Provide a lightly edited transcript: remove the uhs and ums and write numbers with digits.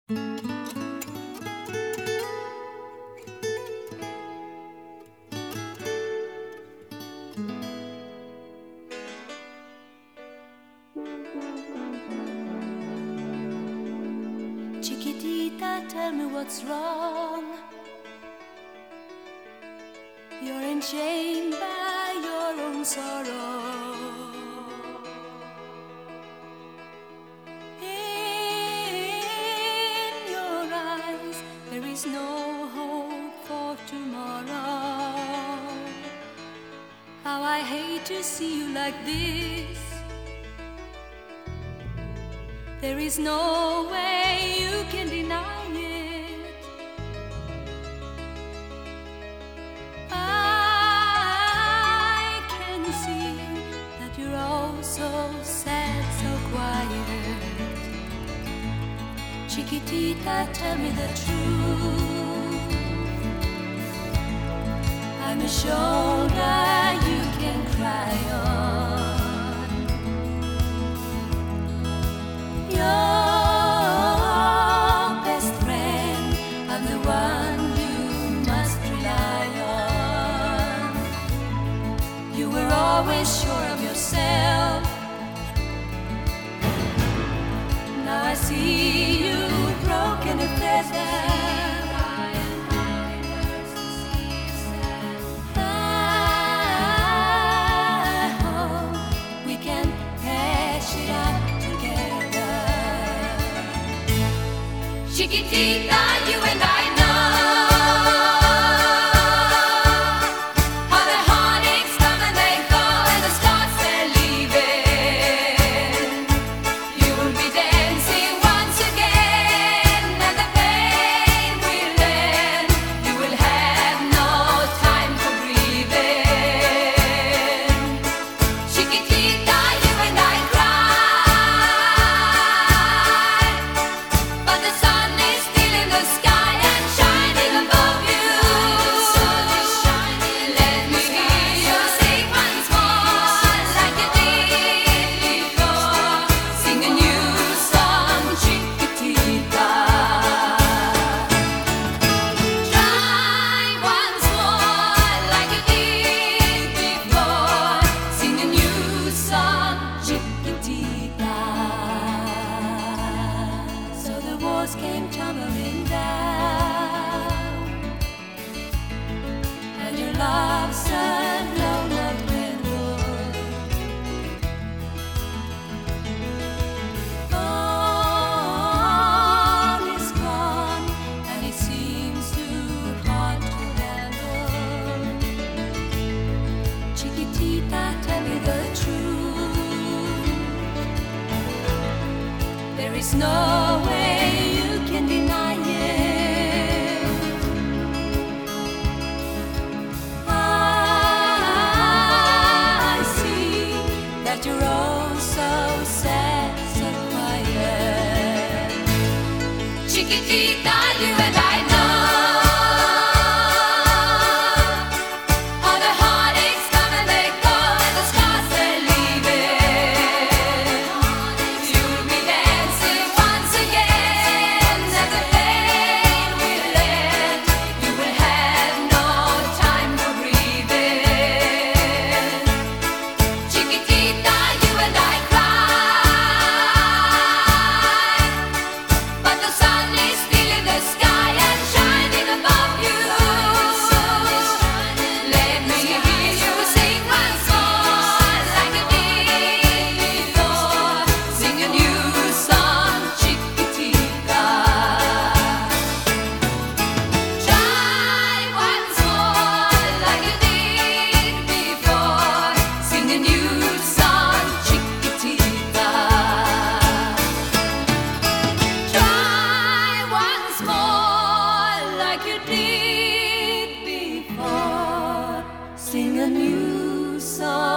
Chiquitita, tell me what's wrong. You're enchained by your own sorrow. In your eyes, there is no hope for tomorrow. How I hate to see you like this. There is no way you can deny it. I can see that you're all so sad, so quiet. Chiquitita, tell me the truth. I'm a shoulder you can cry on. Your best friend, I'm the one you must rely on. You were always sure of yourself. Now I see you broken and feathered. Chiquitita, you and I know how the heartaches come and they go, and the stars they're leaving. You will be dancing once again, and the pain will end. You will have no time for breathing. Chiquitita, you and I cry, but the sun the sky and shining above you. Let me hear you sing once more like you did before. Sing a new song, Chiquitita. Try once more like you did before. Sing a new song, Chiquitita. So the walls came tumbling down, and your love's a blown up candle. All is gone, and it seems too hard to handle. Chiquitita, tell me the truth. There is no way you can deny it. I see that you're all so sad, so quiet. Chiquitita, you and I know how the heartaches come and they go, and the stars they're leaving. You'll be dancing once again, and the pain will end. You will have no time for breathing. Chiquitita, you and I cry, but the sun is still in the sky and shining above you. Let me hear you sing once more like you did before. Sing a new song, Chiquitita. Try once more like you did before. Sing a new song, Chiquitita. Try once more like you did before. Sing a new song.